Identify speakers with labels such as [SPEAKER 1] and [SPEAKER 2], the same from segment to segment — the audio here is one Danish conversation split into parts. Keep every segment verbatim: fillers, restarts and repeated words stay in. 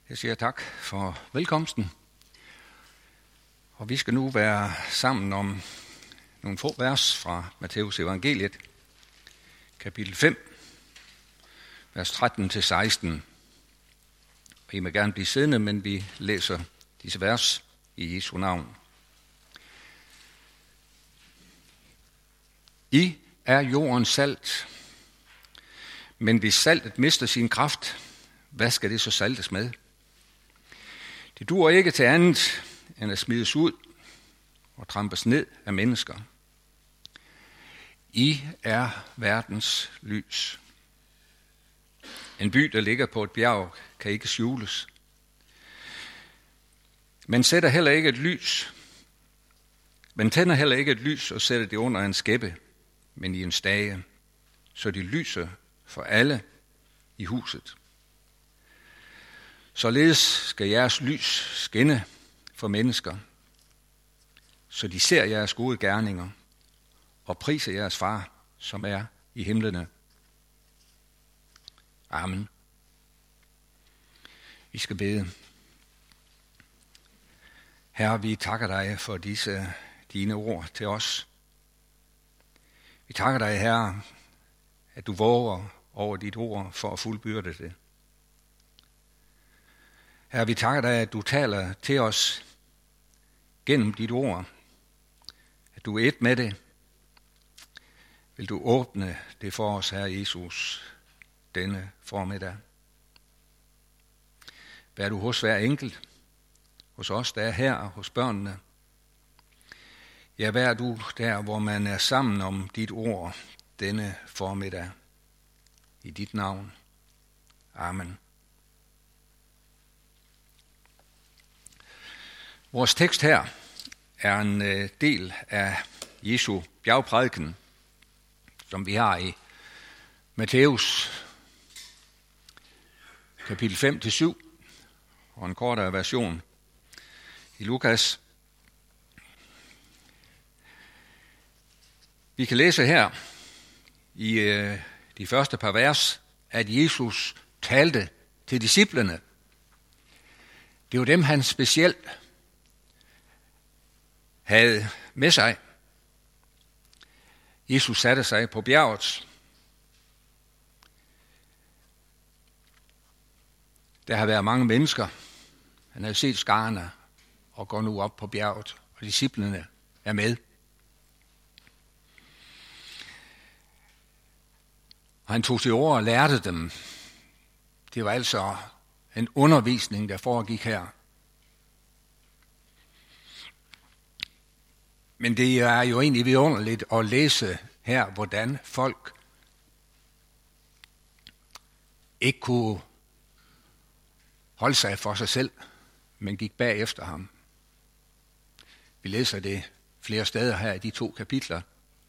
[SPEAKER 1] Jeg siger tak for velkomsten. Og vi skal nu være sammen om nogle få vers fra Matteus evangeliet, kapitel fem, vers tretten til seksten. Og I må gerne blive siddende, men vi læser disse vers i Jesu navn. I er jordens salt, men hvis saltet mister sin kraft, hvad skal det så saltes med? Det duer ikke til andet end at smides ud og trampes ned af mennesker. I er verdens lys. En by, der ligger på et bjerg, kan ikke skjules. Man sætter heller ikke et lys. Man tænder heller ikke et lys og sætter det under en skæppe, men i en stage, så de lyser for alle i huset. Således skal jeres lys skinne for mennesker, så de ser jeres gode gerninger og priser jeres far, som er i himlene. Amen. Vi skal bede. Herre, vi takker dig for disse dine ord til os. Vi takker dig, Herre, at du våger over dit ord for at fuldbyrde det. Herre, vi takker dig, at du taler til os gennem dit ord, at du er et med det. Vil du åbne det for os, Herre Jesus, denne formiddag. Vær du hos hver enkelt, hos os, der er her, og hos børnene. Ja, vær du der, hvor man er sammen om dit ord denne formiddag. I dit navn. Amen. Vores tekst her er en del af Jesu bjergprædiken, som vi har i Matteus kapitel fem til syv, og en kortere version i Lukas. Vi kan læse her i de første par vers, at Jesus talte til disciplene. Det var dem, han specielt havde med sig. Jesus satte sig på bjerget. Der har været mange mennesker. Han havde set skarne og går nu op på bjerget, og disciplene er med. Og han tog til ord og lærte dem. Det var altså en undervisning, der foregik her. Men det er jo egentlig vidunderligt at læse her, hvordan folk ikke kunne holde sig for sig selv, men gik bag efter ham. Vi læser det flere steder her i de to kapitler,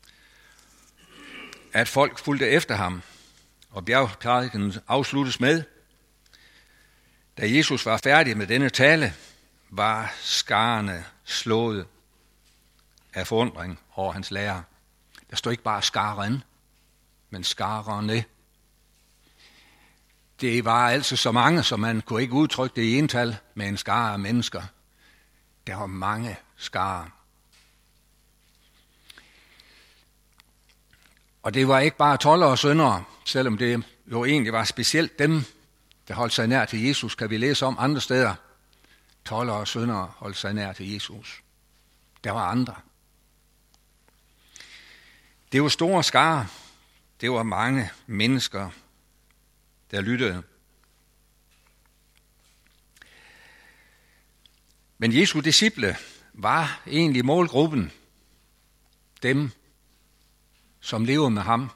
[SPEAKER 1] at folk fulgte efter ham, og bjergprædiken afsluttes med, da Jesus var færdig med denne tale, var skarne slået af forundring over hans lærer. Der står ikke bare skaren, men skarerne. Det var altså så mange, så man kunne ikke udtrykke det i ental med en skare af mennesker. Der var mange skarer. Og det var ikke bare toldere og syndere, selvom det jo egentlig var specielt dem, der holdt sig nær til Jesus, kan vi læse om andre steder. Toldere og syndere holdt sig nær til Jesus. Der var andre. Det var store skarer. Det var mange mennesker, der lyttede. Men Jesu disciple var egentlig målgruppen. Dem, som levede med ham.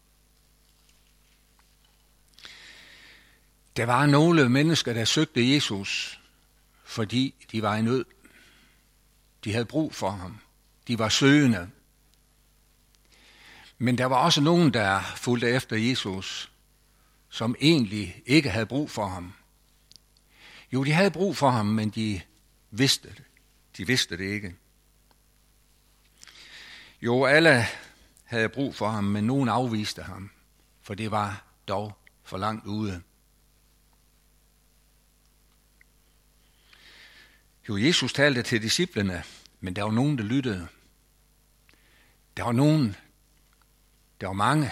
[SPEAKER 1] Der var nogle mennesker, der søgte Jesus, fordi de var i nød. De havde brug for ham. De var søgende. Men der var også nogen, der fulgte efter Jesus, som egentlig ikke havde brug for ham. Jo, de havde brug for ham, men de vidste det. De vidste det ikke. Jo, alle havde brug for ham, men nogen afviste ham, for det var dog for langt ude. Jo, Jesus talte til disciplene, men der var nogen, der lyttede. Der var nogen, der var mange.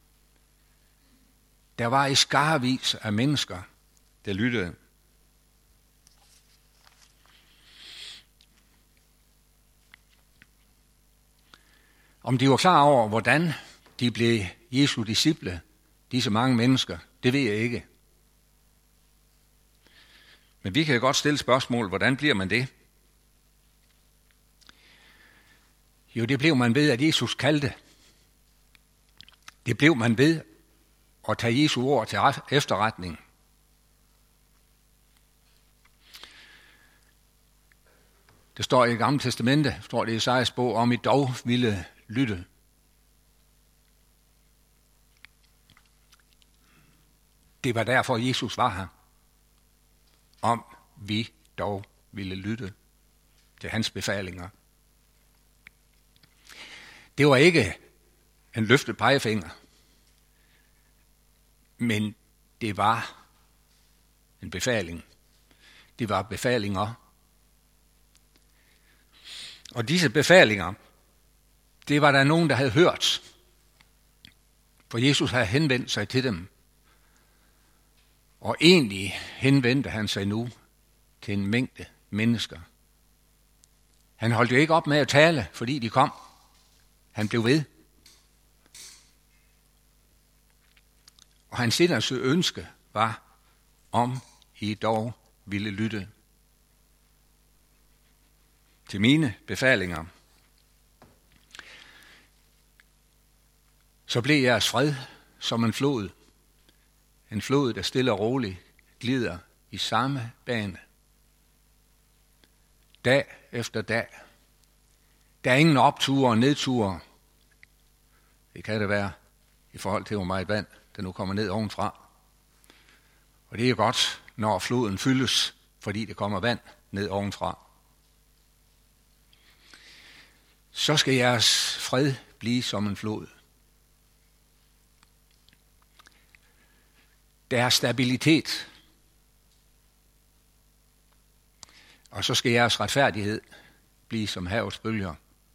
[SPEAKER 1] Der var i skarvis af mennesker, der lyttede. Om de var klar over, hvordan de blev Jesu disciple, disse mange mennesker, det ved jeg ikke. Men vi kan godt stille spørgsmål, hvordan bliver man det? Jo, det blev man ved, at Jesus kaldte. Det blev man ved at tage Jesu ord til efterretning. Det står i Det Gamle Testamente, står det i Esajas bog, om I dog ville lytte. Det var derfor, Jesus var her. Om vi dog ville lytte til hans befalinger. Det var ikke en løftet pegefinger, men det var en befaling. Det var befalinger. Og disse befalinger, det var der nogen, der havde hørt. For Jesus havde henvendt sig til dem. Og egentlig henvendte han sig nu til en mængde mennesker. Han holdt jo ikke op med at tale, fordi de kom. Han blev ved. Og hans inderste ønske var, om I dog ville lytte til mine befalinger. Så blev jeres fred som en flod. En flod, der stille og roligt glider i samme bane. Dag efter dag. Der er ingen opture og nedture. Det kan det være i forhold til, hvor meget vand, der nu kommer ned ovenfra. Og det er godt, når floden fyldes, fordi det kommer vand ned ovenfra. Så skal jeres fred blive som en flod. Der er stabilitet. Og så skal jeres retfærdighed blive som havets bølger.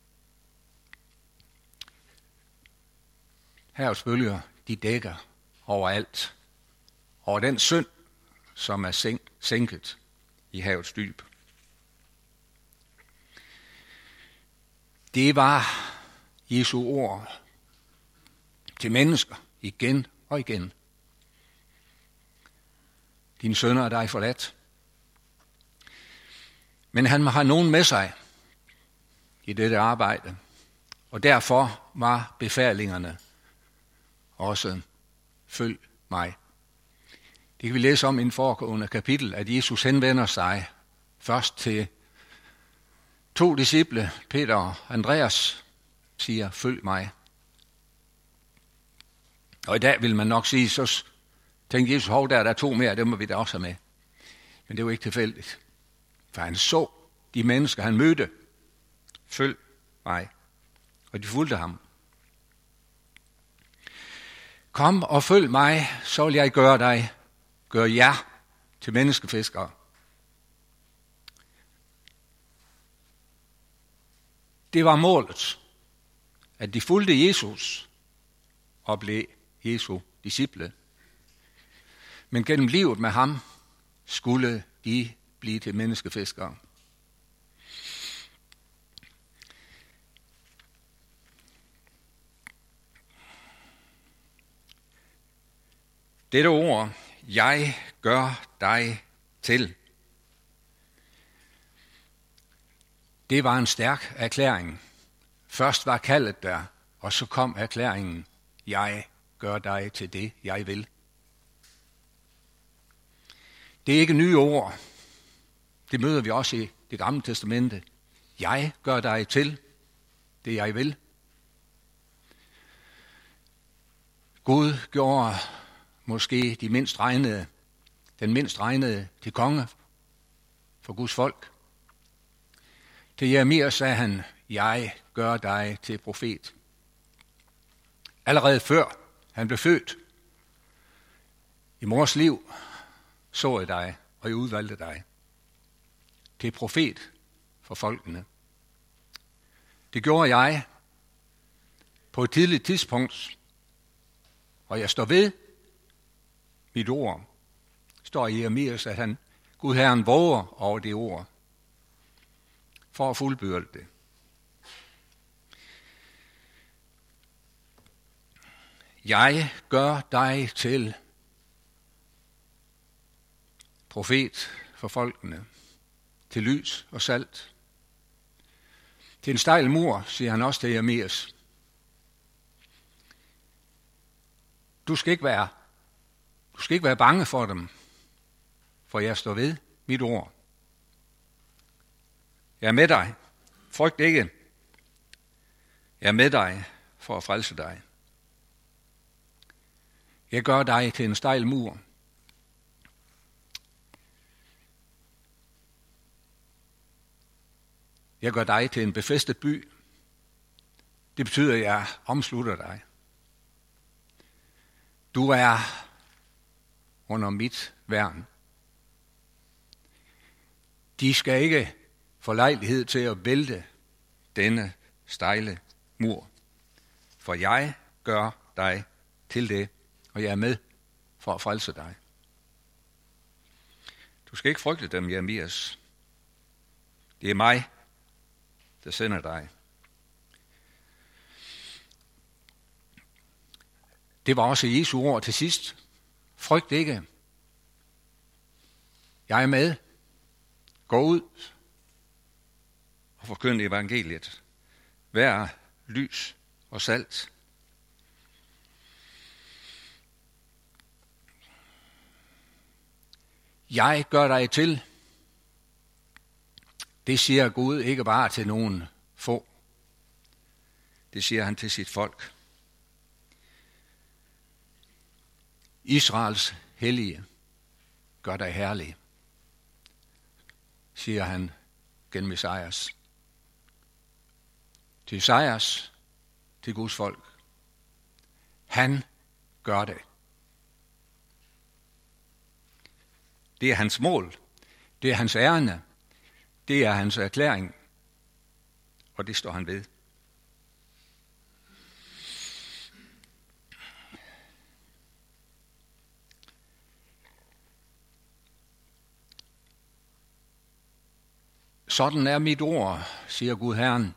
[SPEAKER 1] Havets bølger, de dækker overalt. Over den synd, som er sænket i havets dyb. Det var Jesu ord til mennesker igen og igen. Dine sønner er dig forladt. Men han har nogen med sig i dette arbejde, og derfor var befalingerne også følg mig. Det kan vi læse om i en foregående kapitel, at Jesus henvender sig først til to disciple, Peter og Andreas, siger følg mig. Og i dag vil man nok sige, så tænkte Jesus, hov, der, der er to mere, dem må vi da også have med. Men det var ikke tilfældigt. For han så de mennesker, han mødte. Følg mig. Og de fulgte ham. Kom og følg mig, så vil jeg gøre dig, gøre jer til menneskefiskere. Det var målet, at de fulgte Jesus og blev Jesu disciple. Men gennem livet med ham skulle de blive til menneskefiskere. Dette ord, jeg gør dig til, det var en stærk erklæring. Først var kaldet der, og så kom erklæringen, jeg gør dig til det, jeg vil. Det er ikke nye ord. Det møder vi også i Det Gamle Testamente. Jeg gør dig til det, jeg vil. Gud gjorde måske de mindst regnede, den mindst regnede til konge for Guds folk. Til Jeremia sagde han, jeg gør dig til profet. Allerede før han blev født i mors liv, så jeg dig, og jeg udvalgte dig. til profet for folkene. Det gjorde jeg på et tidligt tidspunkt, og jeg står ved mit ord. Står i Jeremias, at han, Gud Herren, våger over det ord, for at fuldbyrde det. Jeg gør dig til profet for folkene, til lys og salt. Til en stejl mur, siger han også til Jeremias. Du skal ikke være, du skal ikke være bange for dem, for jeg står ved mit ord. Jeg er med dig. Frygt ikke. Jeg er med dig for at frelse dig. Jeg gør dig til en stejl mur. Jeg gør dig til en befæstet by. Det betyder, at jeg omslutter dig. Du er under mit værn. De skal ikke få lejlighed til at vælte denne stejle mur. For jeg gør dig til det, og jeg er med for at frelse dig. Du skal ikke frygte dem, Jeremias. Det er mig, der sender dig. Det var også Jesu ord til sidst. Frygt ikke. Jeg er med. Gå ud og forkynd evangeliet. Vær lys og salt. Jeg gør dig til. Det siger Gud ikke bare til nogen få. Det siger han til sit folk. Israels hellige gør dig herlig, siger han gennem Esajas. Til Esajas, til Guds folk. Han gør det. Det er hans mål. Det er hans ærende. Det er hans erklæring. Og det står han ved. Sådan er mit ord, siger Gud Herren.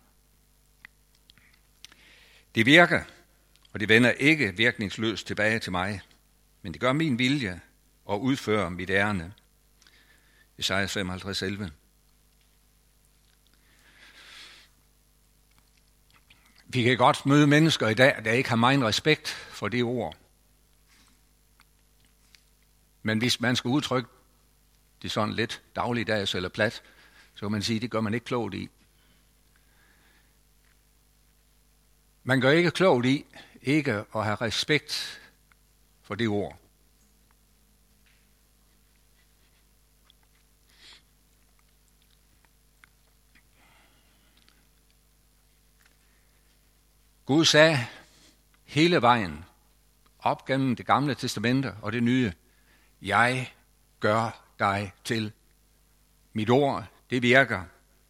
[SPEAKER 1] Det virker, og det vender ikke virkningsløst tilbage til mig, men det gør min vilje og udfører mit ærende. Esajas femoghalvtreds elleve. Vi kan godt møde mennesker i dag, der ikke har meget respekt for det ord. Men hvis man skal udtrykke det sådan lidt dagligdags eller plat, så kan man sige, at det gør man ikke klogt i. Man gør ikke klogt i ikke at have respekt for det ord. Gud sagde hele vejen op gennem det gamle testamente og det nye, jeg gør dig til. Mit ord, det virker.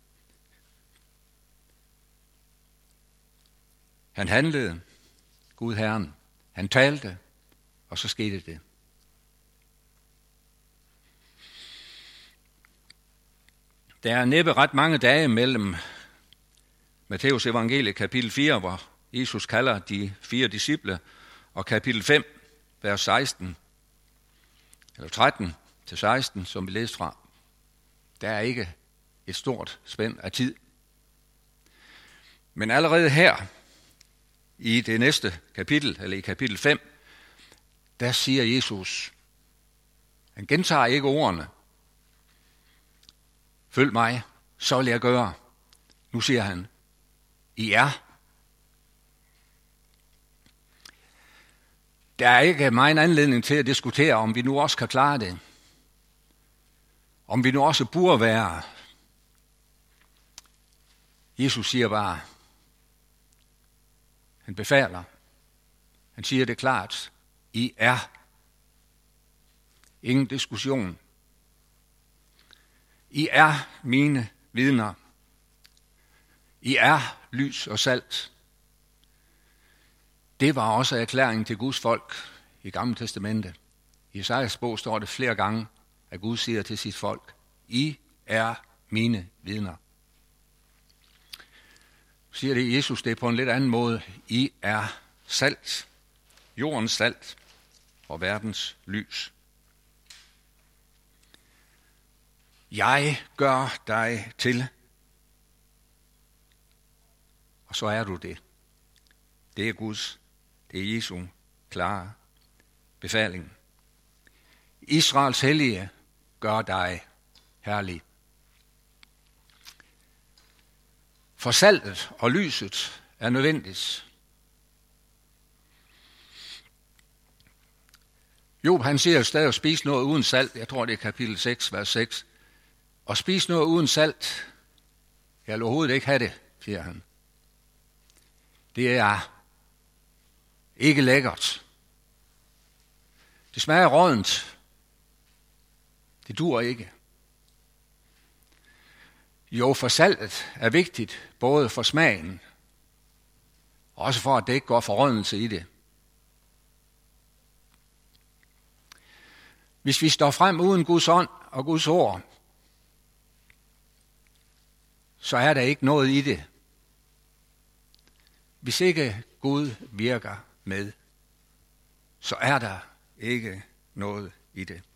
[SPEAKER 1] Han handlede, Gud Herren. Han talte, og så skete det. Der er næppe ret mange dage mellem Matteus evangelie kapitel fire, hvor Jesus kalder de fire disciple, og kapitel fem, vers seksten, eller tretten til seksten, som vi læste fra. Der er ikke et stort spænd af tid. Men allerede her, i det næste kapitel, eller i kapitel fem, der siger Jesus, han gentager ikke ordene, følg mig, så vil jeg gøre. Nu siger han, I er. Der er ikke meget anledning til at diskutere, om vi nu også kan klare det. Om vi nu også burde være. Jesus siger bare, han befaler, han siger det klart, I er. Ingen diskussion. I er mine vidner. I er lys og salt. Det var også erklæringen til Guds folk i Gamle Testamente. I Esajas bog står det flere gange, at Gud siger til sit folk, I er mine vidner. Siger det Jesus, det er på en lidt anden måde. I er salt, jordens salt og verdens lys. Jeg gør dig til. Og så er du det. Det er Guds, det er Jesu klare befaling. Israels hellige gør dig herlig. For saltet og lyset er nødvendigt. Job, han siger jo stadig at spise noget uden salt. Jeg tror, det er kapitel seks, vers seks. Og spise noget uden salt, jeg vil overhovedet ikke have det, siger han. Det er ikke lækkert. Det smager rådent. Det dur ikke. Jo, for saltet er vigtigt, både for smagen, og også for, at det ikke går forrådnelse i det. Hvis vi står frem uden Guds ånd og Guds ord, så er der ikke noget i det. Hvis ikke Gud virker med, så er der ikke noget i det.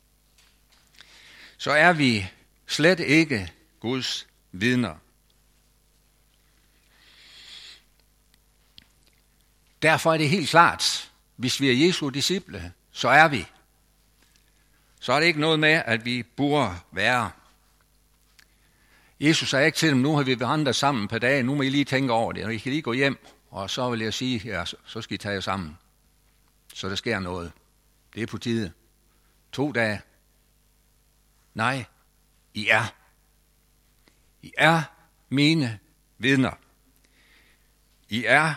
[SPEAKER 1] Så er vi slet ikke Guds vidner. Derfor er det helt klart, hvis vi er Jesu disciple, så er vi. Så er det ikke noget med, at vi burde være. Jesus sagde ikke til dem, nu har vi vandret sammen på dagen, nu må I lige tænke over det, og I kan lige gå hjem, og så vil jeg sige, ja, så skal I tage jer sammen. Så der sker noget. Det er på tide. To dage. Nej, I er. I er mine vidner. I er.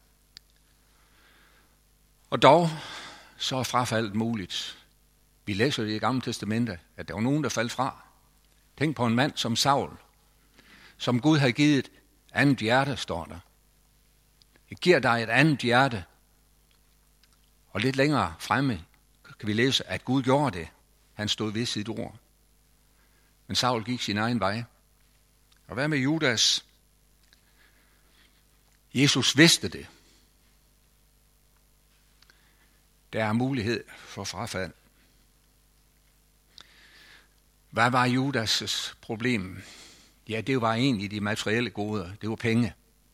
[SPEAKER 1] Og dog, så er frafaldet muligt. Vi læser det i Gamle Testamente, at der var nogen, der faldt fra. Tænk på en mand som Saul, som Gud har givet et andet hjerte, står der. Jeg giver dig et andet hjerte. Og lidt længere fremme kan vi læse, at Gud gjorde det. Han stod ved sit ord. Men Saul gik sin egen vej. Og hvad med Judas? Jesus vidste det. Der er mulighed for frafald. Hvad var Judas' problem? Ja, det var egentlig de materielle goder. Det var penge.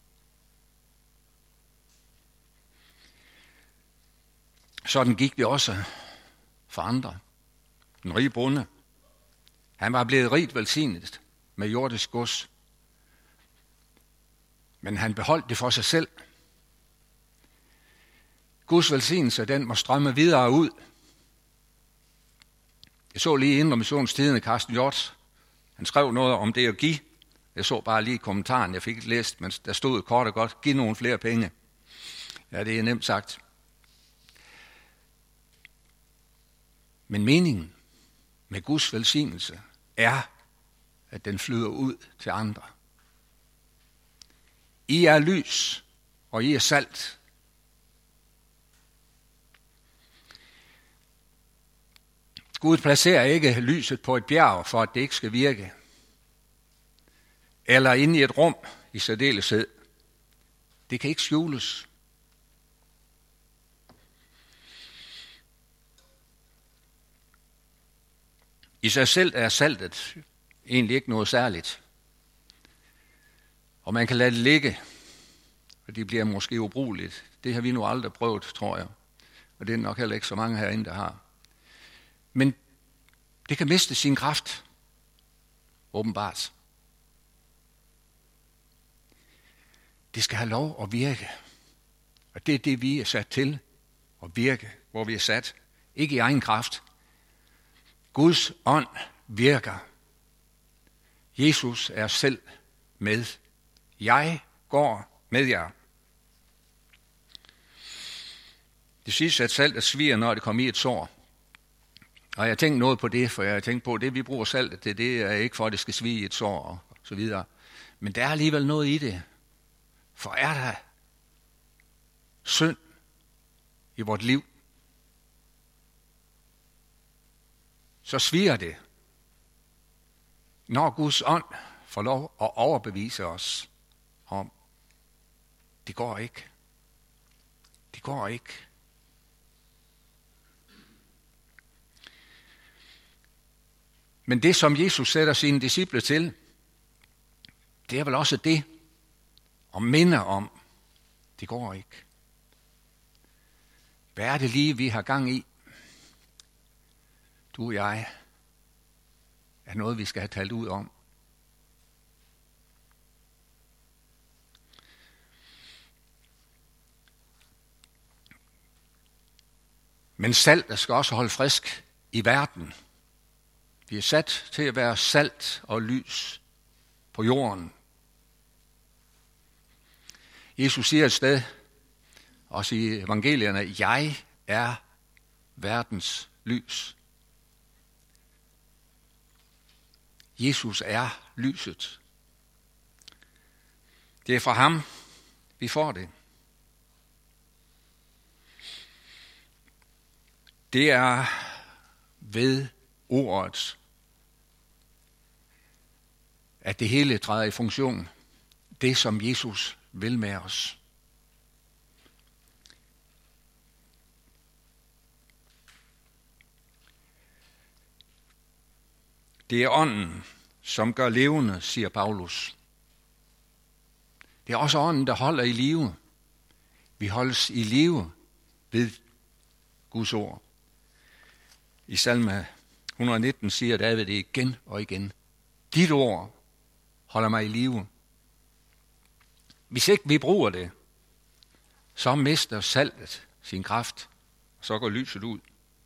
[SPEAKER 1] Sådan gik det også for andre. Den rige bonde. Han var blevet rigt velsignet med jordisk gods. Men han beholdt det for sig selv. Guds velsignelse, den må strømme videre ud. Jeg så lige Indre Missionstidende, Carsten Hjort. Han skrev noget om det at give. Jeg så bare lige kommentaren, jeg fik ikke læst, men der stod kort og godt, giv nogle flere penge. Ja, det er nemt sagt. Men meningen med Guds velsignelse er, at den flyder ud til andre. I er lys, og I er salt. Gud placerer ikke lyset på et bjerg, for at det ikke skal virke. Eller inde i et rum i særdeleshed. Det kan ikke skjules. I sig selv er saltet egentlig ikke noget særligt. Og man kan lade det ligge, og det bliver måske ubrugeligt. Det har vi nu aldrig prøvet, tror jeg. Og det er nok heller ikke så mange herinde, der har. Men det kan miste sin kraft, åbenbart. Det skal have lov at virke. Og det er det, vi er sat til at virke, hvor vi er sat. Ikke i egen kraft. Guds ånd virker. Jesus er selv med. Jeg går med jer. Det siges, at saltet sviger, når det kommer i et sår. Og jeg tænkte noget på det, for jeg tænkte på, at det vi bruger saltet til, det er ikke for, at det skal svige et sår og så videre. Men der er alligevel noget i det. For er der synd i vort liv, så sviger det. Når Guds ånd får lov at overbevise os om, det går ikke. Det går ikke. Men det, som Jesus sætter sine disciple til, det er vel også det, at minde om, det går ikke. Hvad er det lige, vi har gang i? Du og jeg er noget, vi skal have talt ud om. Men salt skal også holde frisk i verden. Vi er sat til at være salt og lys på jorden. Jesus siger et sted, også i evangelierne, jeg er verdens lys. Jesus er lyset. Det er fra ham, vi får det. Det er ved ordet, at det hele træder i funktion. Det, som Jesus vil med os. Det er ånden, som gør levende, siger Paulus. Det er også ånden, der holder i live. Vi holdes i live ved Guds ord. I salme et hundrede og nitten siger David det igen og igen. Dit ord holder mig i live. Hvis ikke vi bruger det, så mister saltet sin kraft, og så går lyset ud.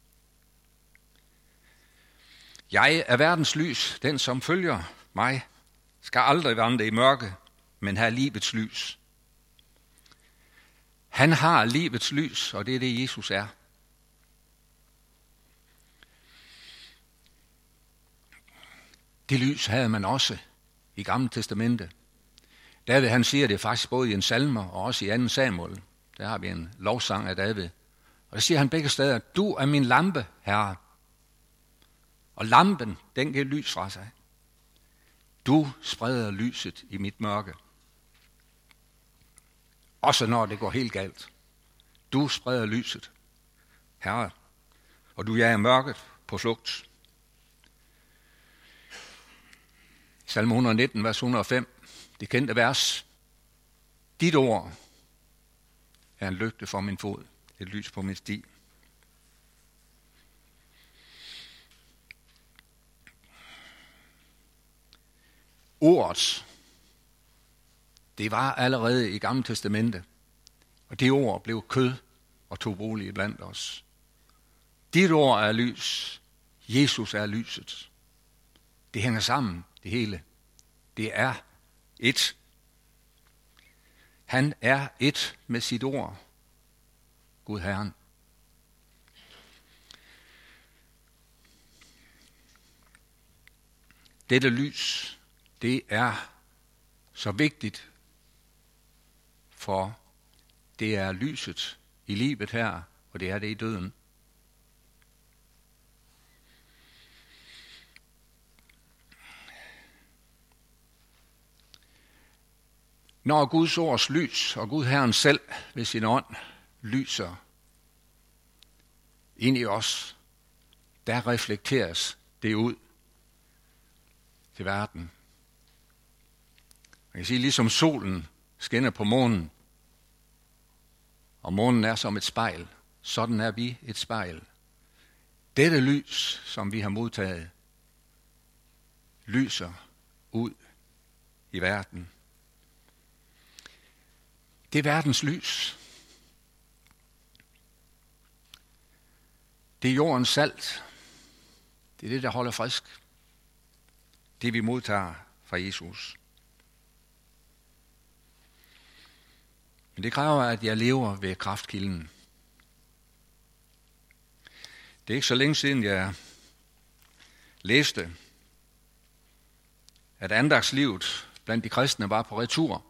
[SPEAKER 1] Jeg er verdens lys, den som følger mig, skal aldrig vandre i mørke, men have livets lys. Han har livets lys, og det er det, Jesus er. Det lys havde man også i Gamle Testamente. David, han siger det faktisk både i en salmer og også i anden Samuel. Der har vi en lovsang af David. Og der siger han begge steder, du er min lampe, Herre. Og lampen, den giver lys fra sig. Du spreder lyset i mit mørke. Også når det går helt galt. Du spreder lyset, Herre. Og du jager mørket på flugt. Salme et hundrede og nitten, vers et hundrede og fem, det kendte vers. Dit ord er en lygte for min fod, et lys på min sti. Ordet, det var allerede i Gamle Testamente, og det ord blev kød og tog bolig blandt os. Dit ord er lys, Jesus er lyset. Det hænger sammen, det hele. Det er et. Han er et med sit ord, Gud Herren. Dette lys, det er så vigtigt, for det er lyset i livet her, og det er det i døden. Når Guds ords lys og Gud Herren selv ved sin ånd lyser ind i os, der reflekteres det ud til verden. Man kan sige, ligesom solen skinner på månen, og månen er som et spejl, sådan er vi et spejl. Dette lys, som vi har modtaget, lyser ud i verden. Det er verdens lys. Det er jordens salt. Det er det, der holder frisk. Det vi modtager fra Jesus. Men det kræver, at jeg lever ved kraftkilden. Det er ikke så længe siden, jeg læste, at andagslivet blandt de kristne var på retur.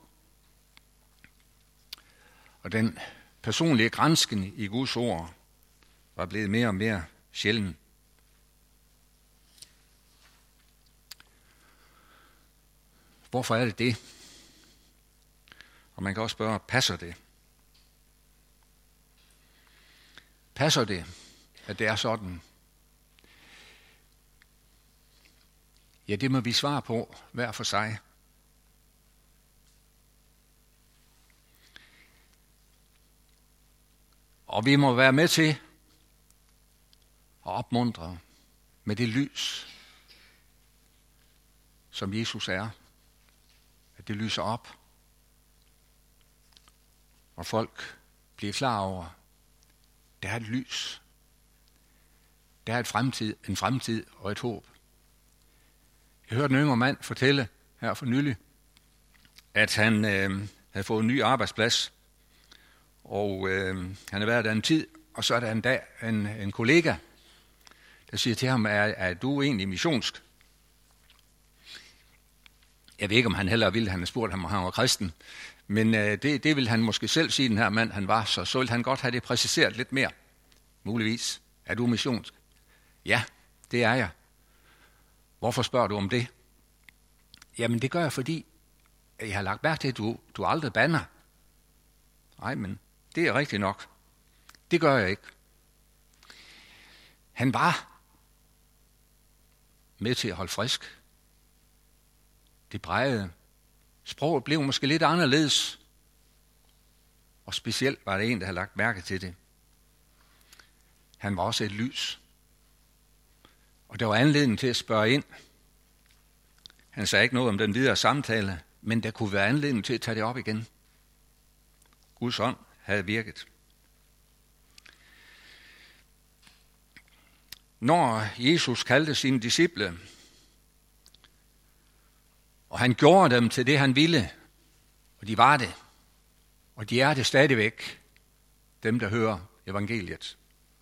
[SPEAKER 1] Og den personlige gransken i Guds ord var blevet mere og mere sjælden. Hvorfor er det det? Og man kan også spørge, passer det? Passer det, at det er sådan? Ja, det må vi svare på hver for sig. Og vi må være med til at opmuntre med det lys, som Jesus er. At det lyser op, og folk bliver klar over, der er et lys. Der er et fremtid, en fremtid og et håb. Jeg hørte en yngre mand fortælle her for nylig, at han øh, havde fået en ny arbejdsplads, og øh, han havde været der en tid, og så er der en dag en, en kollega, der siger til ham, er, er du egentlig missionsk? Jeg ved ikke, om han heller ville, han havde spurgt ham, om han var kristen, men øh, det, det ville han måske selv sige, den her mand, han var, så så ville han godt have det præciseret lidt mere. Muligvis. Er du missionsk? Ja, det er jeg. Hvorfor spørger du om det? Jamen, det gør jeg, fordi jeg har lagt mærke til, at du, du aldrig bander. Nej, men det er rigtigt nok. Det gør jeg ikke. Han var med til at holde frisk. Det brejede. Sproget blev måske lidt anderledes. Og specielt var det en, der havde lagt mærke til det. Han var også et lys. Og der var anledning til at spørge ind. Han sagde ikke noget om den videre samtale, men der kunne være anledning til at tage det op igen. Guds ånd havde virket. Når Jesus kaldte sine disciple, og han gjorde dem til det, han ville, og de var det, og de er det stadigvæk, dem der hører evangeliet,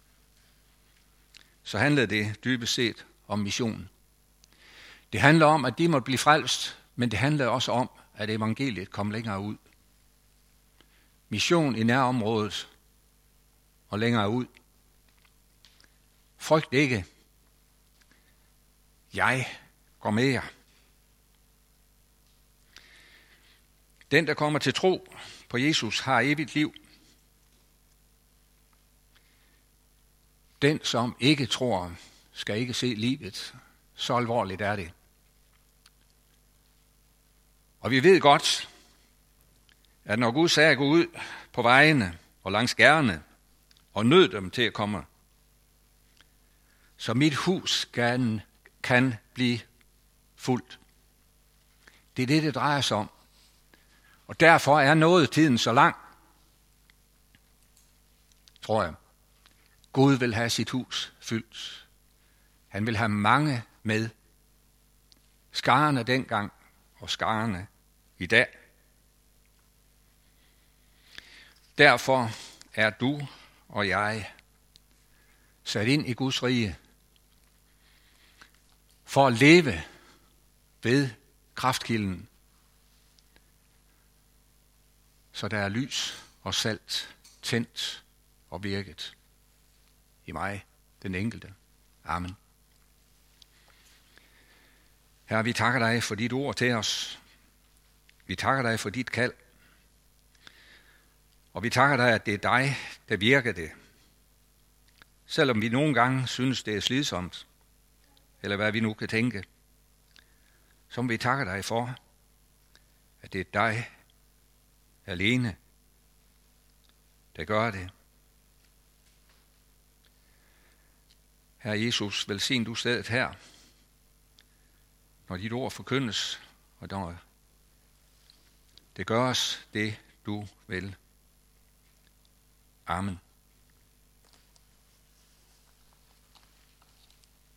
[SPEAKER 1] så handlede det dybest set om mission. Det handler om, at de måtte blive frelst, men det handler også om, at evangeliet kom længere ud. Mission i nærområdet og længere ud. Frygt ikke. Jeg går med jer. Den, der kommer til tro på Jesus, har evigt liv. Den, som ikke tror, skal ikke se livet. Så alvorligt er det. Og vi ved godt, at når Gud sagde at gå ud på vejene og langs gærne og nød dem til at komme, så mit hus kan, kan blive fuldt. Det er det, det drejer sig om. Og derfor er nådetiden så lang, tror jeg. Gud vil have sit hus fyldt. Han vil have mange med. Skarerne dengang og skarerne i dag. Derfor er du og jeg sat ind i Guds rige for at leve ved kraftkilden, så der er lys og salt tændt og virket i mig, den enkelte. Amen. Herre, vi takker dig for dit ord til os. Vi takker dig for dit kald. Og vi takker dig, at det er dig, der virker det. Selvom vi nogle gange synes, det er slidsomt, eller hvad vi nu kan tænke, så må vi takke dig for, at det er dig alene, der gør det. Herre Jesus, velsign du stedet her, når dit ord forkyndes, og når det gøres det, du vil. Amen.